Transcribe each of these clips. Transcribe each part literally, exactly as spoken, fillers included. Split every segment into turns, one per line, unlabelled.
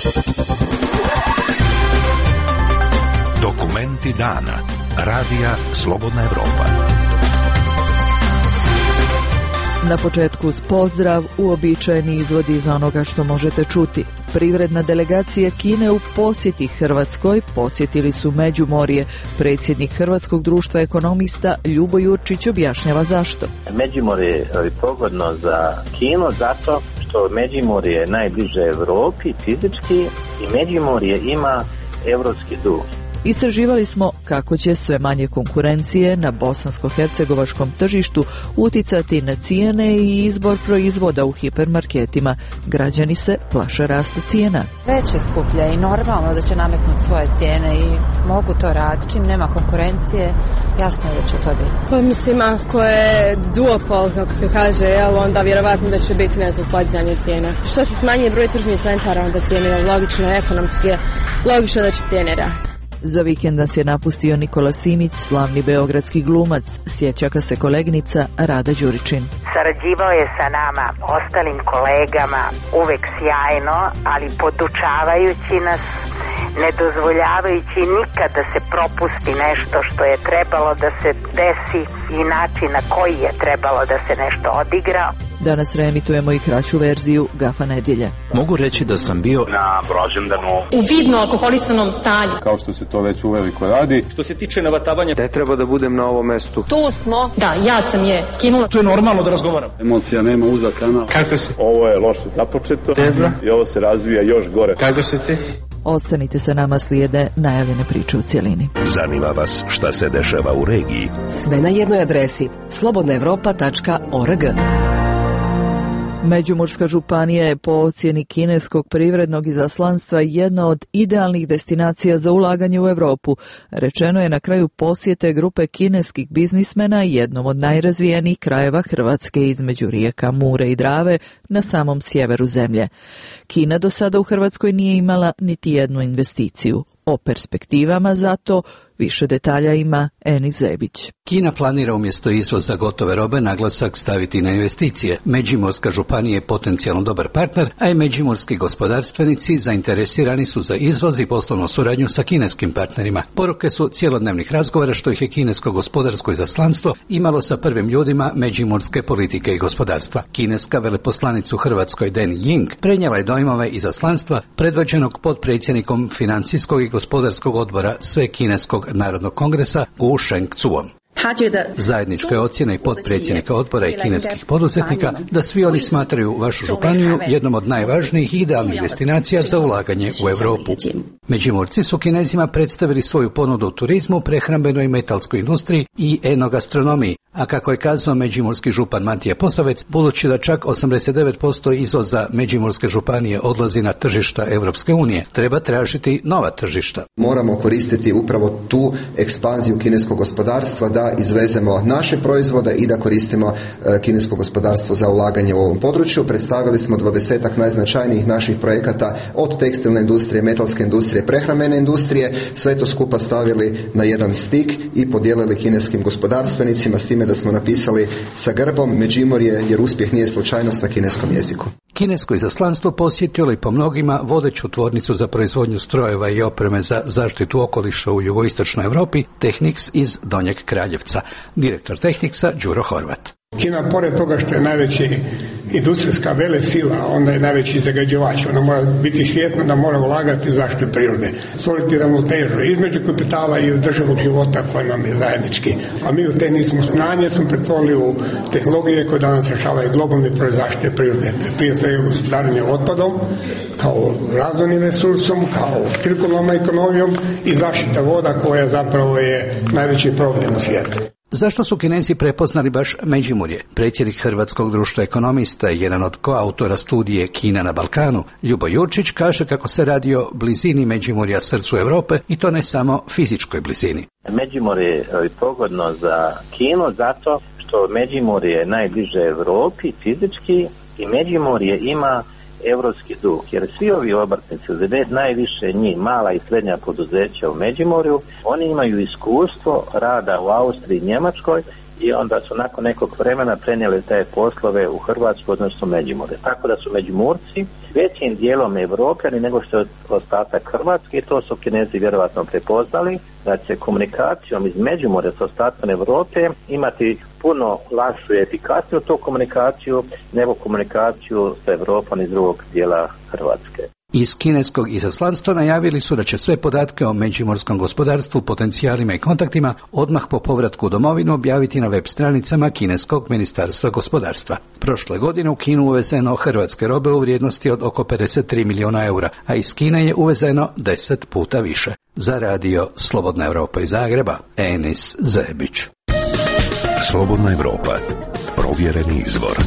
Dokumenti dana. Radija Slobodna Evropa.
Na početku uz pozdrav, uobičajeni izvodi iz onoga što možete čuti. Privredna delegacija Kine u posjeti Hrvatskoj posjetili su Međimurje. Predsjednik Hrvatskog društva ekonomista Ljubo Jurčić objašnjava zašto.
Međimurje je pogodno za Kinu zato što Međimurje je najbliže Evropi fizički i Međimurje ima evropski duh.
Istraživali smo kako će sve manje konkurencije na bosansko-hercegovačkom tržištu uticati na cijene i izbor proizvoda u hipermarketima. Građani se plaše rasta cijena.
Već je skuplje i normalno da će nametnuti svoje cijene i mogu to raditi. Čim nema konkurencije, jasno je da će to biti.
Pa mislim, ako je duopol, kako se kaže, jel, onda vjerovatno da će biti neko podizanje cijena. Što se smanjuje broj tržnih centara, onda cijene je logično, ekonomski je logično da će cijene rasti.
Za vikend nas je napustio Nikola Simić, slavni beogradski glumac. Sjeća ga se koleginica Rada Đuričin.
Sarađivao je sa nama, ostalim kolegama, uvek sjajno, ali podučavajući nas, ne dozvoljavajući nikad da se propusti nešto što je trebalo da se desi i način na koji je trebalo da se nešto odigra.
Danas reemitujemo i kraću verziju Gafa nedjelje.
Mogu reći da sam bio
na rođendanu
u vidno alkoholisanom stanju.
Kao što se to već uveliko radi.
Što se tiče navatavanja,
ne treba da budem na ovom mestu.
Tu smo. Da, ja sam je skinula.
To je normalno da razgovaram.
Emocija nema uza kanal.
Kako si?
Ovo je loše započeto.
Dobro.
I ovo se razvija još gore.
Kako si ti?
Ostanite sa nama, slijede najavljene priče u cjelini.
Zanima vas šta se dešava u regiji?
Sve na jednoj adresi slobodna evropa tačka org.
Međimurska županija je po ocjeni kineskog privrednog izaslanstva jedna od idealnih destinacija za ulaganje u Europu. Rečeno je na kraju posjete grupe kineskih biznismena jednom od najrazvijenijih krajeva Hrvatske između rijeka Mure i Drave na samom sjeveru zemlje. Kina do sada u Hrvatskoj nije imala niti jednu investiciju. O perspektivama zato više detalja ima Eni Zebić.
Kina planira umjesto izvoza gotove robe naglasak staviti na investicije. Međimurska županija je potencijalno dobar partner, a i međimurski gospodarstvenici zainteresirani su za izvoz i poslovnu suradnju sa kineskim partnerima. Poruke su cjelodnevnih razgovora što ih je kinesko gospodarsko izaslanstvo imalo sa prvim ljudima međimurske politike i gospodarstva. Kineska veleposlanica u Hrvatskoj Den Ying prenijela je dojmove izaslanstva predvođenog potpredsjednikom financijskog i gospodarskog odbora Svekineskog narodnog kongresa Gu Shengcuom. Zajednička je ocjena i potpredsjednika odbora i kineskih poduzetnika da svi oni smatraju vašu županiju jednom od najvažnijih i idealnih destinacija za ulaganje u Europu. Međimurci su Kinezima predstavili svoju ponudu u turizmu, prehrambenoj i metalskoj industriji i enogastronomiji, a kako je kazao međimurski župan Matija Posavec, budući da čak osamdeset devet posto izvoza Međimurske županije odlazi na tržišta Europske unije, treba tražiti nova tržišta.
Moramo koristiti upravo tu ekspanziju kineskog gospodarstva da izvezemo naše proizvode i da koristimo e, kinesko gospodarstvo za ulaganje u ovom području. Predstavili smo dvadesetak najznačajnijih naših projekata od tekstilne industrije, metalske industrije, prehrambene industrije, sve to skupa stavili na jedan stik i podijelili kineskim gospodarstvenicima, s time da smo napisali sa grbom Međimurje jer uspjeh nije slučajnost na kineskom jeziku.
Kinesko izaslanstvo posjetilo i po mnogima vodeću tvornicu za proizvodnju strojeva i opreme za zaštitu okoliša u jugoistočnoj Europi, Technics iz Donjeg Kraljevca. Direktor Technicsa Đuro Horvat.
Kina, pored toga što je najveći industrijska velesila, onda je najveći zagađivač. Ona mora biti svjesna da mora ulagati u zaštitu prirode, stvoriti ravnotežu između kapitala i održivog života koji nam je zajednički. A mi u te nismo znanje, smo pretvorili u tehnologije koje danas rješavaju globalni projekt zaštite prirode. Prije svega gospodarenje otpadom, kao razvojnim resursom, kao cirkularnom ekonomijom i zaštita voda koja zapravo je najveći problem u svijetu.
Zašto su Kinezi prepoznali baš Međimurje? Predsjednik Hrvatskog društva ekonomista i jedan od koautora studije Kina na Balkanu, Ljubo Jurčić, kaže kako se radi o blizini Međimurja srcu Europe i to ne samo fizičkoj blizini.
Međimurje je pogodno za Kinu zato što Međimurje je najbliže Europi fizički i Međimurje ima evropski duh, jer svi ovi obrtnici, najviše njih, mala i srednja poduzeća u Međimurju, oni imaju iskustvo rada u Austriji i Njemačkoj i onda su nakon nekog vremena prenijeli te poslove u Hrvatsku, odnosno Međimurje. Tako da su Međimurci većim dijelom Evropljani nego što je ostatak Hrvatske i to su Kinezi vjerovatno prepoznali da će komunikacijom iz Međimurja sa ostatkom Europe imati puno lakšu i efikasniju tu komunikaciju nego komunikaciju sa Europom iz drugog dijela Hrvatske.
Iz kineskog izaslanstva najavili su da će sve podatke o međimurskom gospodarstvu, potencijalima i kontaktima odmah po povratku u domovinu objaviti na web stranicama kineskog ministarstva gospodarstva. Prošle godine u Kinu uvezeno hrvatske robe u vrijednosti od oko pedeset tri milijuna eura, a iz Kine je uvezeno deset puta više. Za radio Slobodna Europa iz Zagreba, Enis Zebić.
Slobodna Europa, provjereni izvor.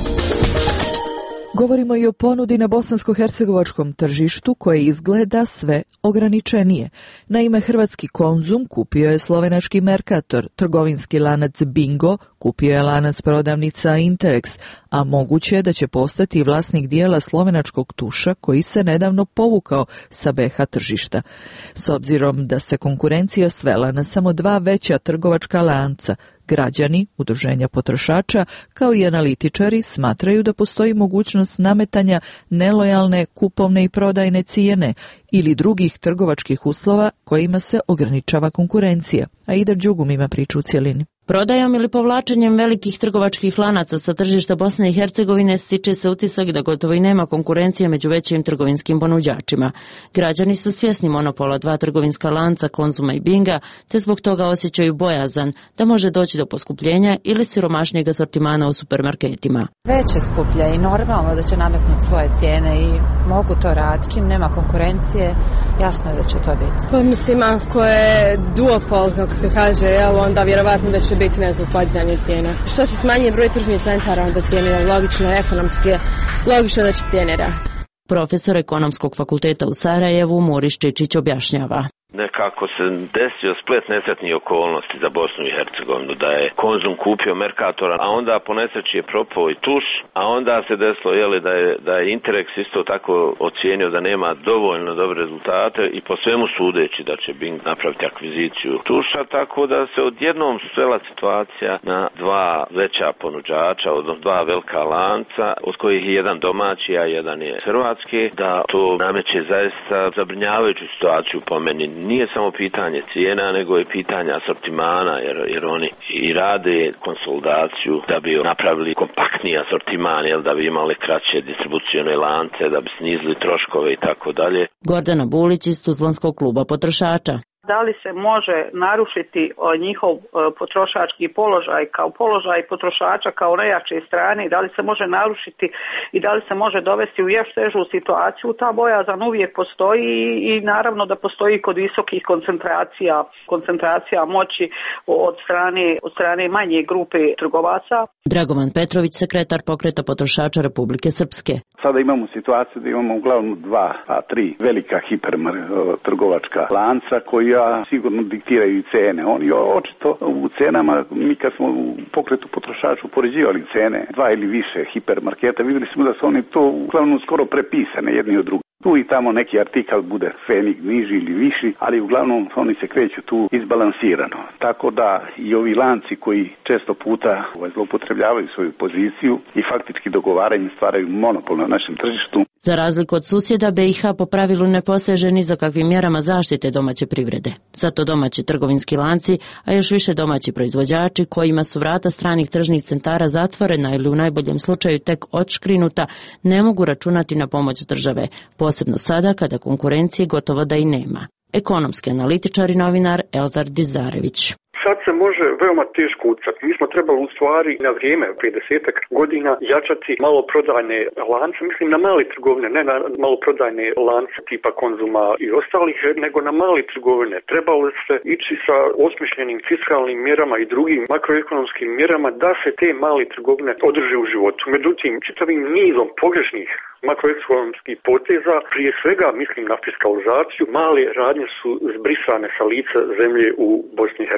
Govorimo i o ponudi na bosansko-hercegovačkom tržištu koje izgleda sve ograničenije. Naime, hrvatski Konzum kupio je slovenački Mercator, trgovinski lanac Bingo kupio je lanac prodavnica Interex, a moguće je da će postati vlasnik dijela slovenačkog Tuša koji se nedavno povukao sa be ha tržišta. S obzirom da se konkurencija svela na samo dva veća trgovačka lanca, građani, udruženja potrošača, kao i analitičari smatraju da postoji mogućnost nametanja nelojalne kupovne i prodajne cijene ili drugih trgovačkih uslova kojima se ograničava konkurencija. A Ida Đugum ima priču u cjelini.
Prodajom ili povlačenjem velikih trgovačkih lanaca sa tržišta Bosne i Hercegovine stiče se utisak da gotovo i nema konkurencije među većim trgovinskim ponuđačima. Građani su svjesni monopola dva trgovinska lanca Konzuma i Binga, te zbog toga osjećaju bojazan da može doći do poskupljenja ili siromašnijeg asortimana u supermarketima.
Već je skuplje i normalno da će nametnuti svoje cijene i mogu to raditi. Čim nema konkurencije, jasno je da će to biti.
Pa mislim, ako je duopol, kako se kaže, jel, onda vjerovatno da će biti nekog podizanja cijena. Što se smanjuje broj tržnih centara, onda cijene logično, ekonomski, logično da će cijene rasti.
Profesor ekonomskog fakulteta u Sarajevu Muriš Čičić objašnjava.
Nekako se desio splet nesretnih okolnosti za Bosnu i Hercegovinu, da je Konzum kupio Mercatora, a onda po nesreći je propao i Tuš, a onda se desilo jeli, da je, da je Interex isto tako ocijenio da nema dovoljno dobre rezultate i po svemu sudeći da će Bing napraviti akviziciju Tuša, tako da se odjednom svela situacija na dva veća ponuđača, odnosno dva velika lanca, od kojih je jedan domaći, a jedan je hrvatski, da to nameće zaista zabrinjavajuću situaciju po meni. Nije samo pitanje cijena, nego je pitanje asortimana, jer, jer oni i rade konsolidaciju da bi napravili kompaktniji asortiman, jel, da bi imali kraće distribucijone lance, da bi snizili troškove i tako dalje.
Gordana Bulić iz Tuzlanskog kluba potrošača.
Da li se može narušiti njihov potrošački položaj kao položaj potrošača kao nejače strane i da li se može narušiti i da li se može dovesti u još težu situaciju, ta bojazan uvijek postoji i naravno da postoji kod visokih koncentracija, koncentracija moći od strane, od strane manje grupe trgovaca.
Dragovan Petrović, sekretar pokreta potrošača Republike Srpske.
Sada imamo situaciju da imamo uglavnom dva, a tri velika hipermar trgovačka lanca koja sigurno diktiraju cene. Oni očito u cenama, mi kad smo u pokretu potrošača upoređivali cene dva ili više hipermarketa, vidjeli smo da su oni to uglavnom skoro prepisane jedni od drugih. Tu i tamo neki artikal bude fenik niži ili viši, ali uglavnom oni se kreću tu izbalansirano. Tako da i ovi lanci koji često puta zloupotrebljavaju svoju poziciju i faktički dogovaranjem stvaraju monopol na našem tržištu.
Za razliku od susjeda, be i ha po pravilu ne poseže ni za kakvim mjerama zaštite domaće privrede. Zato domaći trgovinski lanci, a još više domaći proizvođači kojima su vrata stranih tržnih centara zatvorena ili u najboljem slučaju tek odškrinuta, ne mogu računati na pomoć države, posebno sada kada konkurencije gotovo da i nema. Ekonomski analitičar i novinar Eldar Dizarević.
Sad se može veoma teško ucati. Mi smo trebali u stvari na vrijeme, prije desetak godina, jačati maloprodajne lance, mislim na male trgovine, ne na maloprodajne lance tipa Konzuma i ostalih, nego na male trgovine. Trebalo se ići sa osmišljenim fiskalnim mjerama i drugim makroekonomskim mjerama da se te male trgovine održe u životu. Međutim, čitavim nizom pogrešnih makroekonomskih poteza, prije svega mislim na fiskalizaciju, male radnje su zbrisane sa lica zemlje u Bosni i Hercegovini.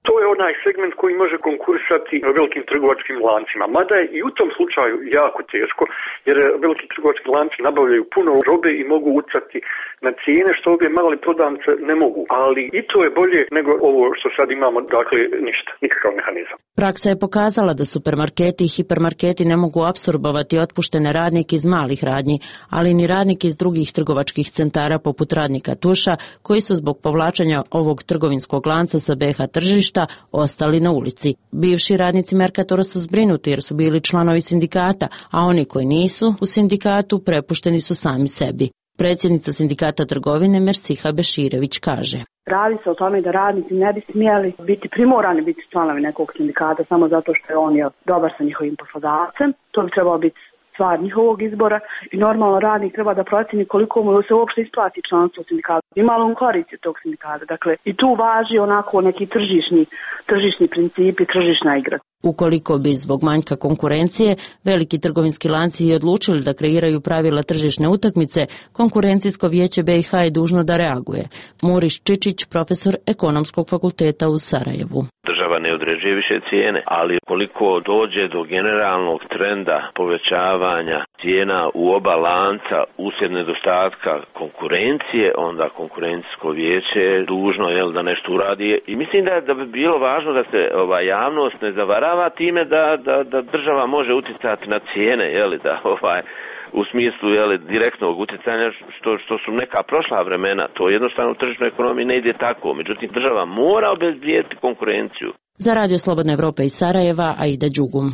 To je onaj segment koji može konkurisati velikim trgovačkim lancima. Mada je i u tom slučaju jako teško, jer veliki trgovački lanci nabavljaju puno robe i mogu utjecati na cijene, što ove mali prodavnice ne mogu. Ali i to je bolje nego ovo što sad imamo, dakle ništa, nikakav mehanizam.
Praksa je pokazala da supermarketi i hipermarketi ne mogu apsorbovati otpuštene radnike iz malih radnji, ali ni radnike iz drugih trgovačkih centara poput radnika Tuša, koji su zbog povlačenja ovog trgovinskog lanca sa be ha tržišta ostali na ulici. Bivši radnici Merkatora su zbrinuti jer su bili članovi sindikata, a oni koji nisu u sindikatu prepušteni su sami sebi. Predsjednica sindikata trgovine Mersiha Beširević kaže:
Radi se o tome da radnici ne bi smjeli biti primorani biti članovi nekog sindikata samo zato što je on je dobar sa njihovim poslodavcem. To bi trebalo biti stvar njihovog izbora i normalno radnik treba da procjeni koliko mu se uopšte isplati članstvo u sindikatu. Ima li on koristi tog sindikata? Dakle, i tu važi onako neki tržišni, tržišni principi, tržišna igra.
Ukoliko bi zbog manjka konkurencije veliki trgovinski lanci i odlučili da kreiraju pravila tržišne utakmice, konkurencijsko vijeće be i ha je dužno da reaguje. Muriš Čičić, profesor Ekonomskog fakulteta u Sarajevu.
Država ne određuje više cijene, ali koliko dođe do generalnog trenda povećavanja cijena u oba lanca uslijed nedostatka konkurencije, onda konkurencijsko vijeće je dužno jel, da nešto uradi. I mislim da, da bi bilo važno da se ova javnost ne zavarava time da, da, da država može utjecati na cijene, jel, da ovaj u smislu jel, direktnog utjecanja što, što su neka prošla vremena. To jednostavno u tržišnoj ekonomiji ne ide tako. Međutim, država mora obezbijediti konkurenciju.
Za Radio Slobodna Evropa iz Sarajeva, Aida Đugum.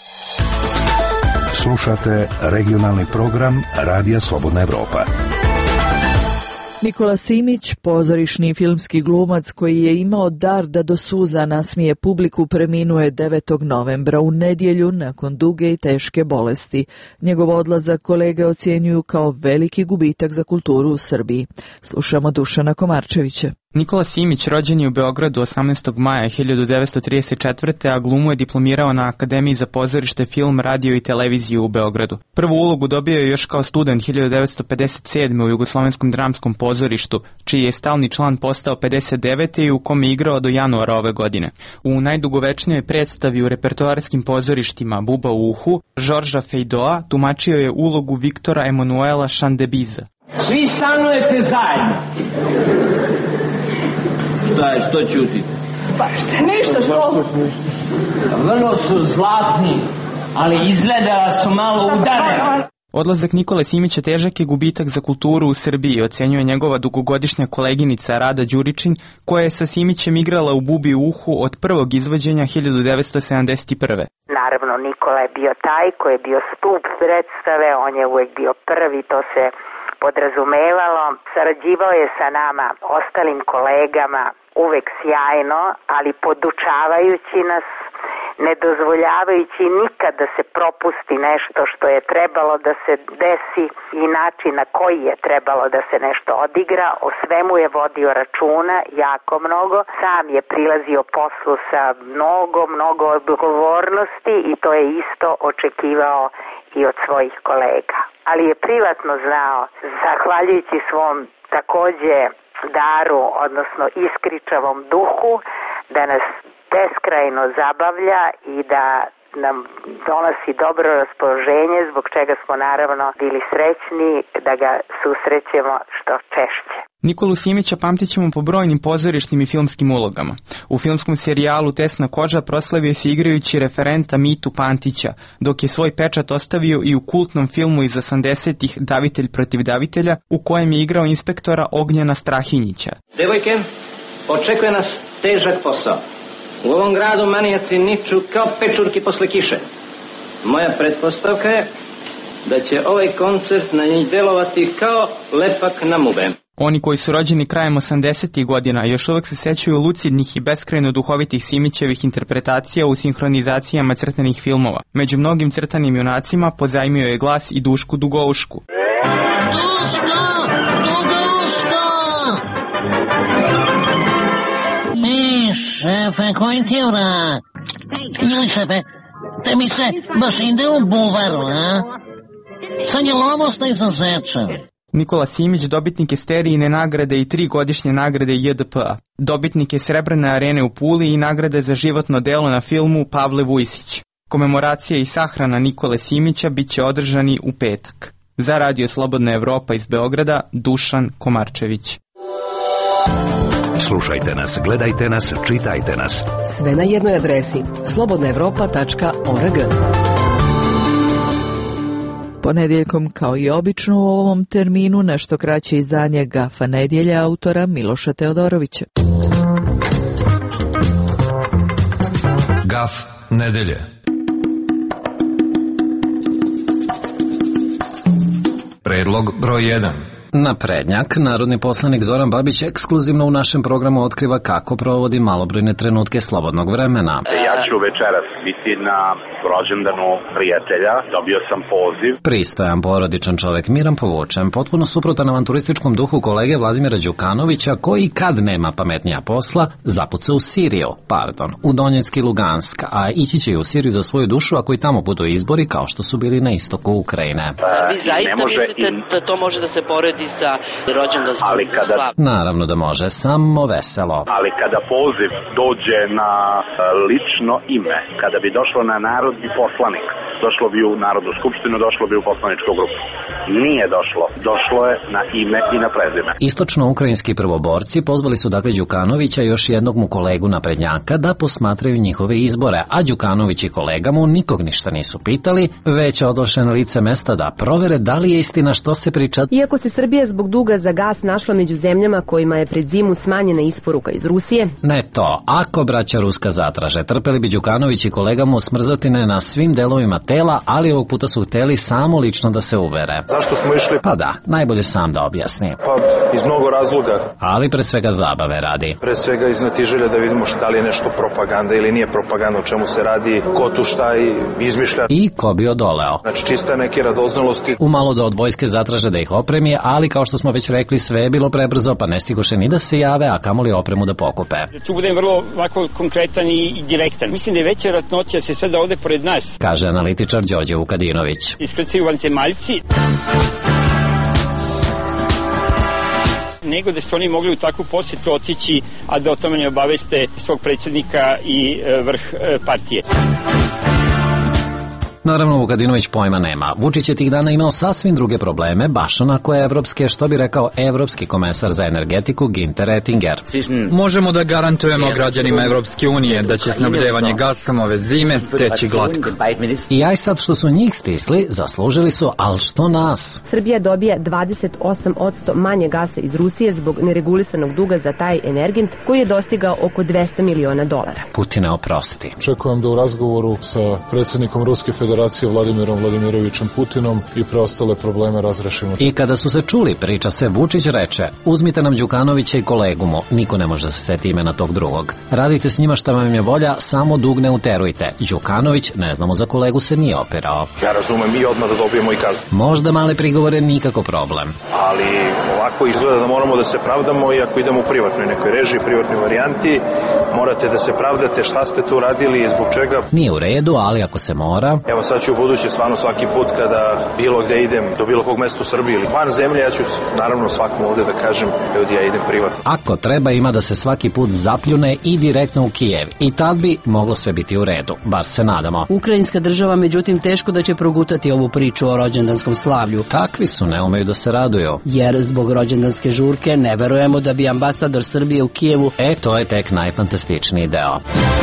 Slušate regionalni program Radija Slobodna Evropa.
Nikola Simić, pozorišni filmski glumac koji je imao dar da do suza nasmije publiku, preminuo je devetog novembra u nedjelju nakon duge i teške bolesti. Njegov odlazak kolege ocjenjuju kao veliki gubitak za kulturu u Srbiji. Slušamo Dušana Komarčevića.
Nikola Simić rođen je u Beogradu osamnaestog maja hiljadu devetsto trideset četvrte. a glumu je diplomirao na Akademiji za pozorište, film, radio i televiziju u Beogradu. Prvu ulogu dobio je još kao student hiljadu devetsto pedeset sedme. u Jugoslovenskom dramskom pozorištu, čiji je stalni član postao pedeset devete. i u kome je igrao do januara ove godine. U najdugovečnijoj predstavi u repertoarskim pozorištima Buba u uhu, Žorža Fejdoa tumačio je ulogu Viktora Emanuela Šandebiza.
Svi stanujete zajedno. Šta je, što ćuti?
Pa šta, ništa, što?
Vrlo su zlatni, ali izgleda da su malo udareni.
Odlazak Nikole Simića težak je gubitak za kulturu u Srbiji, ocenjuje njegova dugogodišnja koleginica Rada Đuričin, koja je sa Simićem igrala u Bubi u uhu od prvog izvođenja hiljadu devetsto sedamdeset prve.
Naravno, Nikola je bio taj koji je bio stup predstave, on je uvijek bio prvi, to se podrazumevalo. Sarađivao je sa nama, ostalim kolegama, uvek sjajno, ali podučavajući nas, ne dozvoljavajući nikad da se propusti nešto što je trebalo da se desi i način na koji je trebalo da se nešto odigra. O svemu je vodio računa jako mnogo. Sam je prilazio poslu sa mnogo, mnogo odgovornosti i to je isto očekivao i od svojih kolega. Ali je privatno znao, zahvaljujući svom takođe daru, odnosno iskričavom duhu, da nas beskrajno zabavlja i da nam donosi dobro raspoloženje, zbog čega smo naravno bili srećni da ga susrećemo što češće.
Nikolu Simića pamtit ćemo po brojnim pozorišnim i filmskim ulogama. U filmskom serijalu Tesna koža proslavio se igrajući referenta Mitu Pantića, dok je svoj pečat ostavio i u kultnom filmu iz osamdesetih Davitelj protiv davitelja, u kojem je igrao inspektora Ognjena Strahinjića.
Devojke, očekuje nas težak posao. U ovom gradu manijaci niču kao pečurki posle kiše. Moja pretpostavka je da će ovaj koncert na njih delovati kao lepak na mube.
Oni koji su rođeni krajem osamdesetih godina još uvek se sećaju lucidnih i beskrajno duhovitih Simićevih interpretacija u sinhronizacijama crtanih filmova. Među mnogim crtanim junacima pozajmio je glas i Dušku Dugoušku.
Duško! Duguško! E, šefe, koji ti je vrat? Joj, šefe, te mi se baš ide u buvaru, a? Sad je lomosta i za zeča.
Nikola Simić dobitnik je Sterijine nagrade i tri godišnje nagrade J D P A. Dobitnik je Srebrne arene u Puli i nagrade za životno delo na filmu Pavle Vujsić. Komemoracija i sahrana Nikole Simića bit će održani u petak. Za Radio Slobodna Evropa iz Beograda, Dušan Komarčević.
Slušajte nas, gledajte nas, čitajte nas.
Sve na jednoj adresi slobodna evropa tačka org.
Ponedjeljkom, kao i obično u ovom terminu, nešto kraće izdanje Gafa nedjelje autora Miloša Teodorovića.
Gaf nedelje. Predlog broj jedan.
Naprednjak, narodni poslanik Zoran Babić ekskluzivno u našem programu otkriva kako provodi malobrojne trenutke slobodnog vremena.
Ja ću večeras biti na rođendanu prijatelja, dobio sam poziv.
Pristojan, porodičan čovek, miran, povučen, potpuno suprotan avanturističkom duhu kolege Vladimira Đukanovića, koji kad nema pametnija posla, zapuca u Siriju, pardon, u Donjecki Lugansk, a ići će i u Siriju za svoju dušu ako i tamo budu izbori kao što su bili na istoku Ukrajine.
Vi zaista mislite da to može da se poredi sa rođendanskom
kada...
slavom?
Naravno da može, samo veselo.
Ali kada poziv dođe na lično ime, kada bi došlo na narodni poslanik, došlo bi u Narodnu skupštinu, došlo bi u poslaničku grupu. Nije došlo. Došlo je na ime i na prezime.
Istočno-ukrajinski prvoborci pozvali su dakle Đukanovića i još jednog mu kolegu naprednjaka da posmatraju njihove izbore, a Đukanović i kolega mu nikog ništa nisu pitali, već odloše na lice mesta da provere da li je istina što se priča.
Iako se Srbija zbog duga za gas našla među zemljama kojima je pred zimu smanjena isporuka iz Rusije.
Ne to, ako braća Ruska zatraže, trpeli bi Đukanović i kolega mu smrzotine na svim delovima tela, ali ovog puta su hteli samo lično da se uvere.
Zašto smo išli?
Pa da, najbolje sam da objasni.
Pa iz mnogo razloga.
Ali pre svega zabave radi.
Pre svega iz znatiželja da vidimo šta li je nešto propaganda ili nije propaganda, o čemu se radi, ko tu šta i izmišlja.
I ko bi odoleo.
Znači čista neke radoznalosti.
Umalo da od vojske zatraže da ih opremi, ali kao što smo već rekli, sve je bilo prebrzo, pa ne stigoše ni da se jave, a kamoli opremu da pokupe.
Tu budem vrlo ovako konkretan i direktan. Mislim da je veća ratnoća se sada ovde pored nas,
kaže analitičar Đorđe Vukadinović.
Iskrcaju vanzemaljci, nego da su oni mogli u takvu posjetu otići, a da o tome ne obaveste svog predsjednika i vrh partije.
Naravno, Vukadinović pojma nema. Vučić je tih dana imao sasvim druge probleme, baš onako evropske, što bi rekao evropski komesar za energetiku Ginter Ettinger.
Možemo da garantujemo građanima Evropske unije da će snabdevanje gasom ove zime teći glatko.
I aj sad što su njih stisli, zaslužili su, ali što nas?
Srbija dobija dvadeset osam posto manje gasa iz Rusije zbog neregulisanog duga za taj energent koji je dostigao oko dvesta miliona dolara.
Putine oprosti.
Očekujem da u razgovoru sa predsjednikom Ruske federacije Vladimirom Vladimirovićem Putinom i preostale probleme razrešimo.
I kada su se čuli, priča se, Vučić reče: uzmite nam Đukanovića i kolegu mu, niko ne može da se seti imena tog drugog. Radite s njima šta vam je volja, samo dug ne uterujte. Đukanović, ne znamo za kolegu, se nije opirao.
Ja razumem i odmah da dobijemo i kaznu.
Možda male prigovore, nikako problem.
Ali ovako izgleda da moramo da se pravdamo i ako idemo u privatnoj nekoj režiji, privatnoj varijanti, morate da se pravdate šta ste tu radili i zbog čega.
Nije u redu, ali ako se mora.
Evo sad ću u buduće stvarno svaki put kada bilo gde idem, do bilo kog mesta u Srbiji ili van zemlje, ja ću naravno svakom ovde da kažem, ljudi, ja idem privatno.
Ako treba, ima da se svaki put zapljune i direktno u Kijev. I tad bi moglo sve biti u redu, bar se nadamo.
Ukrajinska država, međutim, teško da će progutati ovu priču o rođendanskom slavlju.
Takvi su, ne umeju da se raduju.
Jer zbog rođendanske žurke ne verujemo da bi ambasador Srbije u Kijevu...
E, to je tek najfantastičniji deo.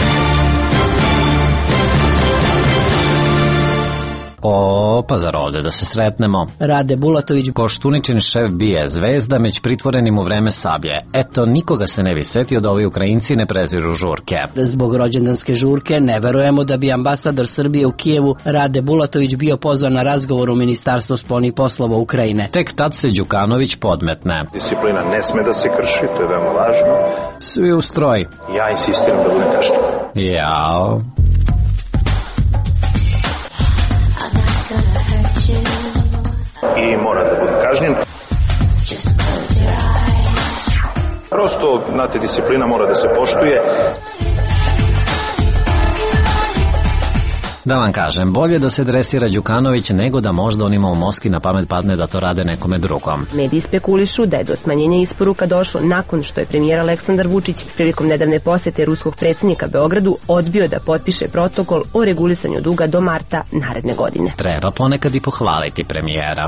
O, pa zar ovde da se sretnemo?
Rade Bulatović,
Koštuničin šef bije zvezda, meć pritvorenim u vreme Sablje. Eto, nikoga se ne bi setio da ovi Ukrajinci ne preziru žurke.
Zbog rođendanske žurke ne verujemo da bi ambasador Srbije u Kijevu Rade Bulatović bio pozvan na razgovor u Ministarstvo spoljnih poslova Ukrajine.
Tek tad se Đukanović podmetne.
Disciplina ne sme da se krši, to je veoma važno.
Svi u stroj.
Ja insistiram da budem kažnjen.
Jao.
I moram da budem kažnjen. Prosto, znate, disciplina mora da se poštuje.
Da vam kažem, bolje da se dresira Đukanović nego da možda onima u Moskvi na pamet padne da to rade nekome drugom.
Mediji spekulišu da je do smanjenja isporuka došlo nakon što je premijer Aleksandar Vučić prilikom nedavne posete ruskog predsjednika Beogradu odbio da potpiše protokol o regulisanju duga do marta naredne godine.
Treba ponekad i pohvaliti premijera.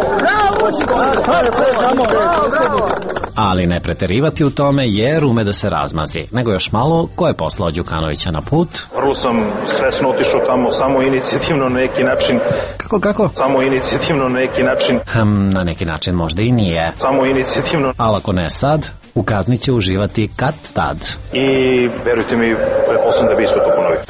Ali ne preterivati u tome jer ume da se razmazi. Nego još malo, ko je poslao Đukanovića na put?
Vrlo sam svesno otišao tamo, samo inicijativno na neki način.
Kako, kako?
Samo inicijativno na neki način.
Hm, na neki način možda i nije.
Samo inicijativno.
Ali ako ne sad, u kazni će uživati kad tad.
I verujte mi, pretpostavljam da bi isto to ponovio.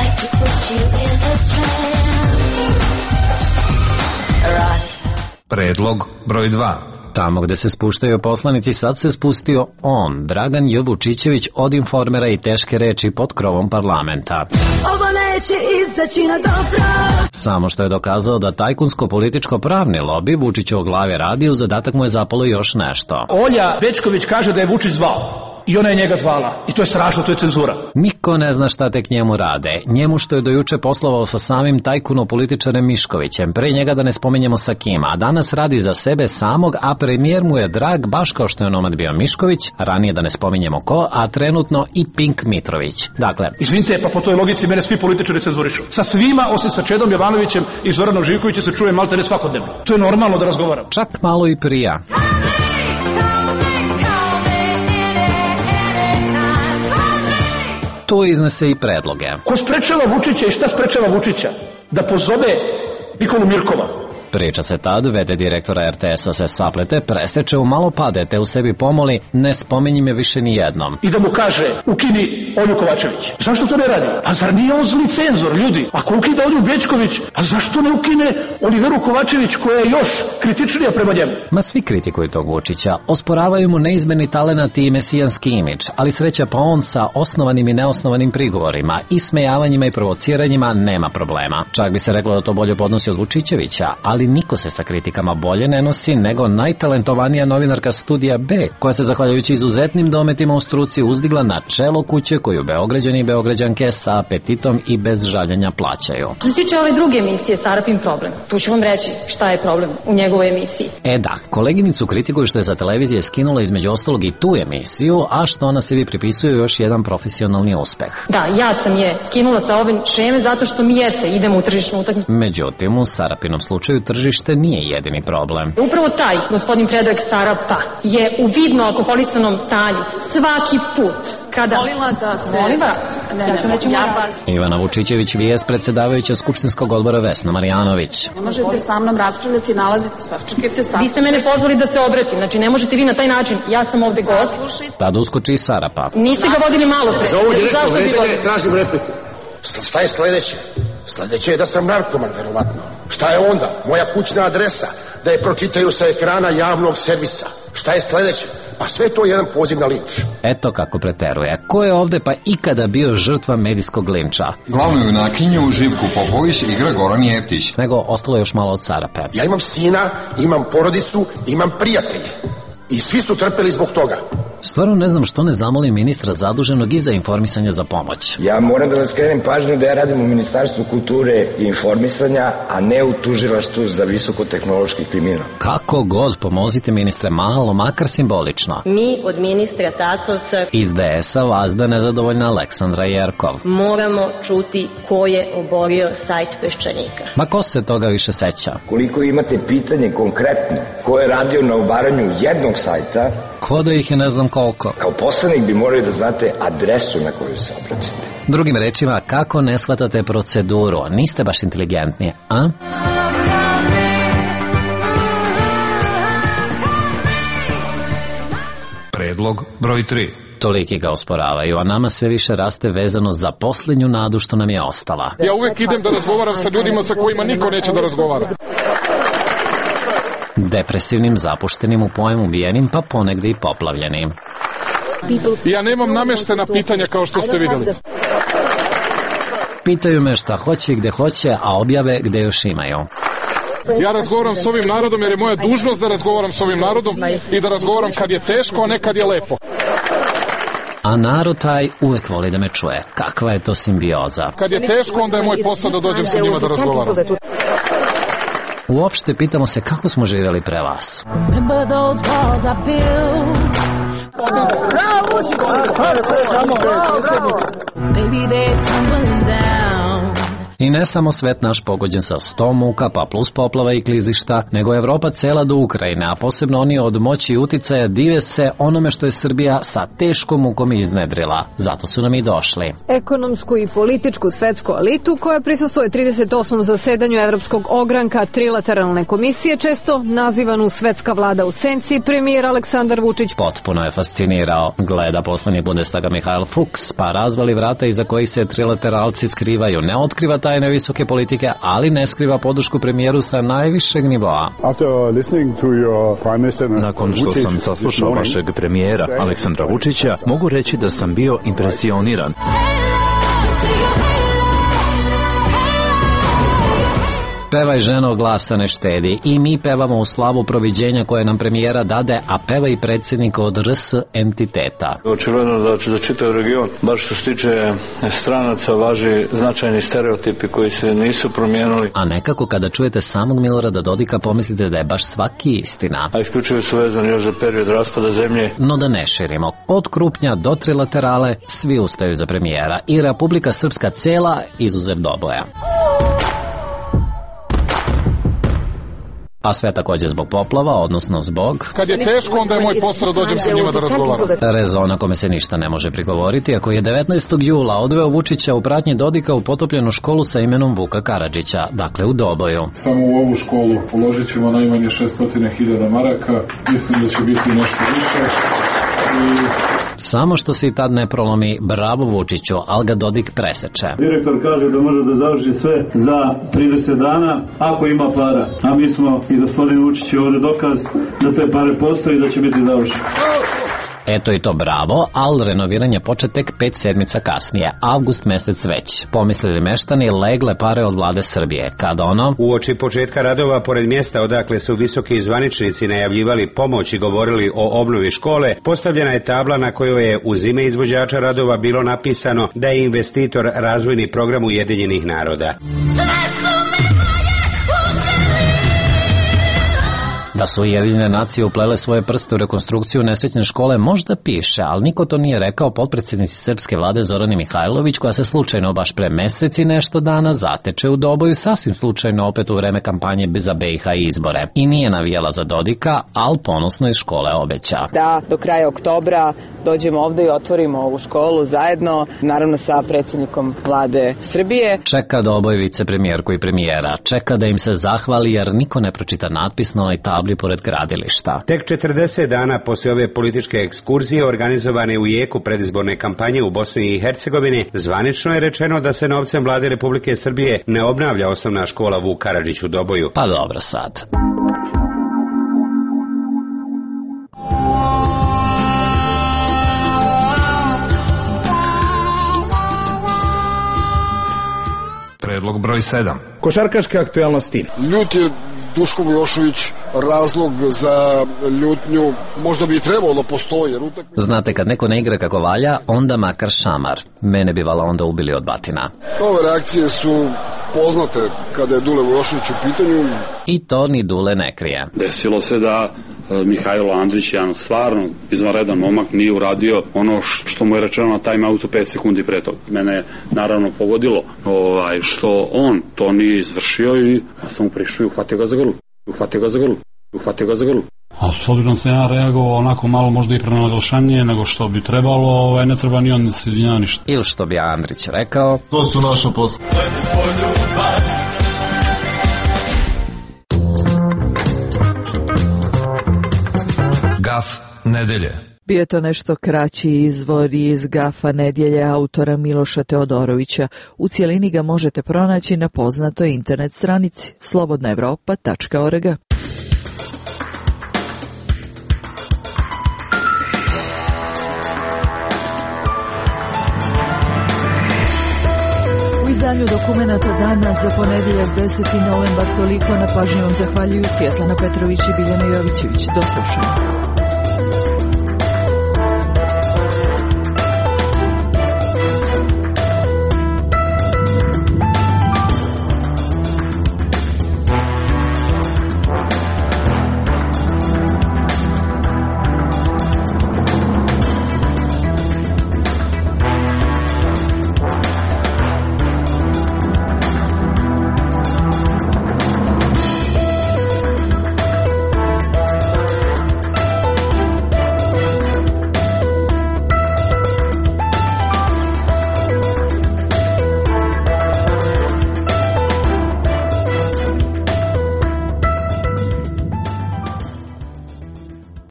Predlog broj dva.
Tamo gde se spuštaju poslanici, sad se spustio on, Dragan J. Vučićević, od Informera i teške reči pod krovom parlamenta.
Ovo neće izaći na dobro.
Samo što je dokazao da tajkunsko-političko-pravni lobi Vučiću o glave radi, u zadatak mu je zapalo još nešto.
Olja Bečković kaže da je Vučić zvao. I ona je njega zvala. I to je strašno, to je cenzura.
Niko ne zna šta tek njemu rade. Njemu što je dojuče poslovao sa samim tajkuno-političarem Miškovićem, pre njega da ne spomenjemo sa kim, a danas radi za sebe samog, a premijer mu je drag, baš kao što je onomad bio Mišković, ranije da ne spomenjemo ko, a trenutno i Pink Mitrović. Dakle...
Izvinite, pa po toj logici mene svi političari cenzurišu. Sa svima, osim sa Čedom Jovanovićem i Zoranom Živkovićem, se čuje maltene svakodnevno. To je normalno da razgovaram.
Čak malo i prija. Tu iznese i predloge.
Ko sprečava Vučića i šta sprečava Vučića? Da pozove Nikolu Mirkova.
Priča se tad, vede direktora er te esa se saplete, preseče u malo pade, te u sebi pomoli, ne spominji me više ni jednom.
I da mu kaže, ukini Olju Kovačević. Zašto to ne radi? Pa zar nije on zli cenzor, ljudi? Ako ukida Olju Bečković, pa zašto ne ukine Oliveru Kovačević koja je još kritičnija prema njemu?
Ma svi kritikuju tog Vučića, osporavaju mu neizmeni talenat i mesijanski imidž, ali sreća pa on sa osnovanim i neosnovanim prigovorima, ismejavanjima i provociranjima nema problema. Čak bi se reklo da to bolje podnosi od Vučićevića, ali niko se sa kritikama bolje ne nosi nego najtalentovanija novinarka Studija B, koja se zahvaljujući izuzetnim dometima u struci uzdigla na čelo kuće koju Beograđani i Beograđanke sa apetitom i bez žaljenja plaćaju.
Što se tiče ove druge emisije Sarapin problem, tu ću vam reći šta je problem u njegovoj emisiji.
E da, koleginicu kritikuju što je sa televizije skinula između ostalog i tu emisiju, a što ona sebi pripisuje još jedan profesionalni uspeh.
Da, ja sam je skinula sa ove šeme zato što mi jeste, idemo u tržišnu utakmicu.
Međutim, u Sarapinom slučaju tržište nije jedini problem.
Upravo taj gospodin Predrag Sarapa je u vidno alkoholisanom stanju svaki put kada...
Molila da se...
Molila? Ne, ne, ne, ne, ja vas...
Ivana Vučićević, vijest predsedavajuća Skupštinskog odbora Vesna Marjanović.
Ne možete sa mnom raspravljati, nalazite se, čekajte sam.
Vi ste mene pozvali da se obratim, znači ne možete vi na taj način, ja sam ovde gost.
Tad uskoči i Sarapa.
Niste ga vodili malo pre.
Za ovo direktno vređanje tražim repliku. Šta je sledeće? Sledeće je da sam narkoman, verovatno. Šta je onda? Moja kućna adresa, da je pročitaju sa ekrana javnog servisa. Šta je sledeće? Pa sve to je jedan poziv na linč.
Eto kako preteruje. Ko je ovde pa ikada bio žrtva medijskog linča?
Glavnu junakinju Živku Popović igra Goran Jeftić.
Nego ostalo je još malo od Sarape.
Ja imam sina, imam porodicu, imam prijatelje. I svi su trpeli zbog toga.
Stvarno ne znam što ne zamoli ministra zaduženog i za informisanje za pomoć.
Ja moram da vam skrenem pažnju da ja radim u Ministarstvu kulture i informisanja, a ne u tužilaštvu za visokotehnološki kriminal.
Kako god, pomozite ministre malo, makar simbolično.
Mi od ministra Tasovca
iz de esa vazda nezadovoljna Aleksandra Jerkov.
Moramo čuti ko je oborio sajt Peščanika.
Ma ko se toga više seća?
Koliko imate pitanje konkretno, ko je radio na obaranju jednog sajta,
ko da ih je ne znam koliko.
Kao poslanik bi morali da znate adresu na koju se obratite.
Drugim rečima, kako ne shvatate proceduru? Niste baš inteligentni, a?
Predlog broj tri.
Toliki ga osporavaju, a nama sve više raste vezano za poslednju nadu što nam je ostala.
Ja uvek idem da razgovaram sa ljudima sa kojima niko neće da razgovara.
Depresivnim, zapuštenim, u pojmu ubijenim, pa ponegde i poplavljenim.
Ja nemam nameštena pitanja kao što ste vidjeli.
Pitaju me šta hoće i gde hoće, a objave gde još imaju.
Ja razgovaram s ovim narodom jer je moja dužnost da razgovaram s ovim narodom i da razgovaram kad je teško, a ne kad je lepo.
A narod taj uvek voli da me čuje. Kakva je to simbioza?
Kad je teško, onda je moj posao da dođem sa njima da razgovaram.
Uopšte pitamo se kako smo živjeli pre vas. I ne samo svet naš pogođen sa sto muka, pa plus poplava i klizišta, nego Evropa cela do Ukrajine, a posebno oni od moći i uticaja dive se onome što je Srbija sa teškom mukom iznedrila. Zato su nam i došli.
Ekonomsku i političku svetsku elitu koja prisustvuje trideset osmom zasedanju Evropskog ogranka trilateralne komisije, često nazivanu svetska vlada u senci, premijer Aleksandar Vučić
potpuno je fascinirao. Gleda poslanik Bundestaga Mihael Fuchs, pa razvali vrata iza kojih se trilateralci skrivaju. Ne otkriva tajne visoke politike, ali ne skriva podršku premijeru sa najvišeg nivoa.
Nakon što sam saslušao vašeg premijera Aleksandra Vučića, mogu reći da sam bio impresioniran.
Pevaj ženo, glasa ne štedi. I mi pevamo u slavu proviđenja koje nam premijera dade, a peva i predsjednik od R S entiteta.
Očigledno da za čitav region, baš što se tiče stranaca, važi značajni stereotipi koji se nisu promijenili.
A nekako kada čujete samog Milorada Dodika pomislite da je baš svaki istina.
A isključivo su vezani još za period raspada zemlje.
No da ne širimo. Od Krupnja do trilaterale svi ustaju za premijera i Republika Srpska cela izuzev Doboja. A sve također zbog poplava, odnosno zbog...
Kad je teško, onda je moj posao da dođem sa njima da razgovaram.
Rezona kome se ništa ne može prigovoriti, ako je devetnaestog jula odveo Vučića u pratnji Dodika u potopljenu školu sa imenom Vuka Karadžića, dakle u Doboju.
Samo u ovu školu uložit ćemo najmanje šesto hiljada maraka, mislim da će biti nešto više i...
Samo što se i tad ne prolomi, bravo Vučiću, ali ga Dodik preseče.
Direktor kaže da može da završi sve za trideset dana, ako ima para. A mi smo i gospodin Vučić je ovdje dokaz da te pare postoji i da će biti završeno.
Eto i to bravo, ali renoviranje počet tek pet sedmica kasnije, avgust mesec već. Pomislili meštani, legle pare od vlade Srbije. Kada ono...
Uoči početka radova, pored mjesta odakle su visoki zvaničnici najavljivali pomoć i govorili o obnovi škole, postavljena je tabla na kojoj je uz ime izvođača radova bilo napisano da je investitor razvojni program Ujedinjenih naroda.
Da su Ujedinjene nacije uplele svoje prste u rekonstrukciju nesretne škole možda piše, ali niko to nije rekao potpredsjednici srpske vlade Zorani Mihajlović, koja se slučajno baš pre meseci nešto dana zateče u Doboju, sasvim slučajno opet u vreme kampanje za B i H izbore. I nije navijela za Dodika, ali ponosno iz škole obeća.
Da do kraja oktobra dođemo ovdje i otvorimo ovu školu zajedno, naravno sa predsjednikom vlade Srbije.
Čeka Doboj vicepremijerku i premijera, čeka da im se zahvali jer niko ne pročita natpis na onoj tabli pored gradilišta.
Tek četrdeset dana poslije ove političke ekskurzije organizovane u jeku predizborne kampanje u Bosni i Hercegovini, zvanično je rečeno da se novcem vlade Republike Srbije ne obnavlja osnovna škola Vuk Karadžić u Doboju.
Pa dobro sad.
Predlog broj sedam.
Košarkaške aktualnosti.
Ljut je Duško Vujošević razlog za ljutnju, možda bi i trebalo da postoji. Jer utakmica...
Znate, kad neko ne igra kako valja, onda makar šamar. Mene bi vala onda ubili od batina.
Ove reakcije su poznate kada je Dule Vujošević u pitanju.
I to ni Dule ne krije.
Desilo se da Mihajlo Andrić, jedan stvarno izvanredan momak, nije uradio ono što mu je rečeno na timeoutu pet sekundi pre toga. Mene je naravno pogodilo ovaj, što on to nije izvršio i ja sam mu prišao i uhvatio ga za grlu. Uhvatio ga za grlu. Uhvatio ga za grlu.
A s obzirom se ja reagovao onako malo možda i prenaglašenije nego što bi trebalo, ovaj, ne treba ni on da se izvinjava ništa.
Ili što bi Andrić rekao,
to su naša posla.
Gaf nedelje.
Bio je to nešto kraći izvor iz Gafa nedjelje autora Miloša Teodorovića. U cijelini ga možete pronaći na poznatoj internet stranici slobodna evropa tačka org. U izdanju dokumenata dana za ponedjeljak deseti novembar toliko, na pažnji vam zahvaljuju Svjetlana Petrović i Biljana Jovićević. Do slušanja.